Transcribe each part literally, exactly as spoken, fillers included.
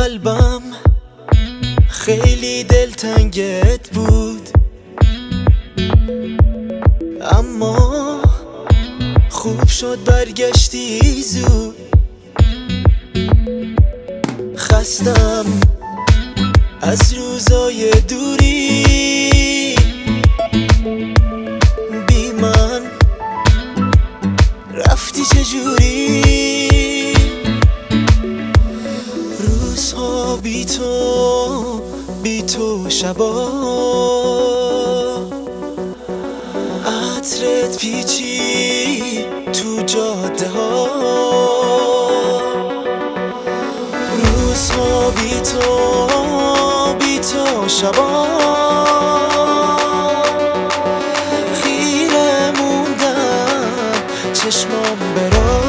قلبم خیلی دلتنگت بود، اما خوب شد برگشتی زود. خستم از روزای دوری، بی من رفتی چجوری؟ روزها بی تو، بی تو شبا عطرت پیچی تو جاده ها. روزها بی تو، بی تو شبا خیره موندم چشمام برا.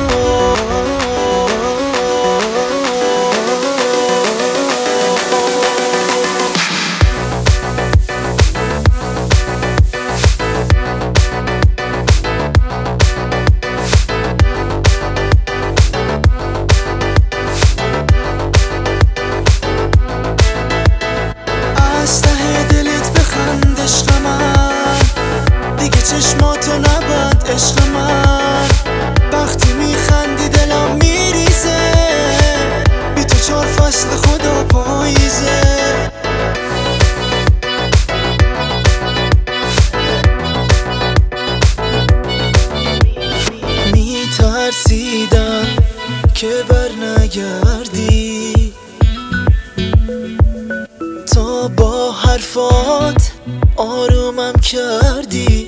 چشماتو نبند عشق من، وقتی میخندی دلم میریزه، بی تو چهار فصل خدا پاییزه. میترسیدم که بر نگردی، تا با حرفات آرومم کردی.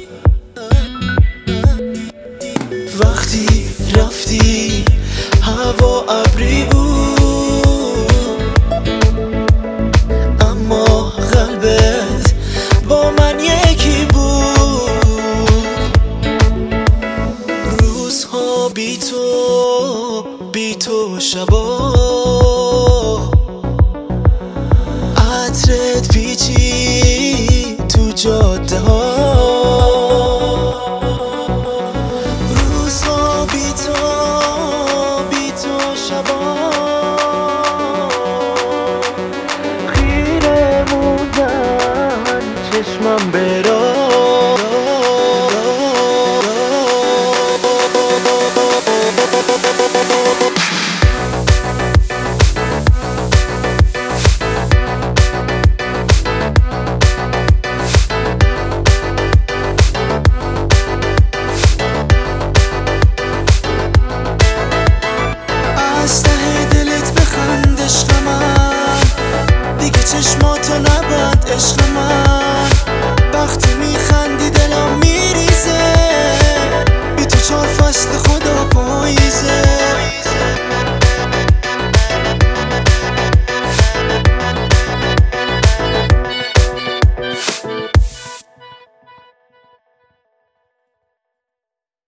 وقتی رفتی هوا ابری بود، اما قلبت با من یکی بود. روزها بی تو، بی تو شبا عطرت پیچی تو جاده ها. خیره موندن چشمم برا. چشماتو نبند عشق من، وقتی میخندی دلم میریزه،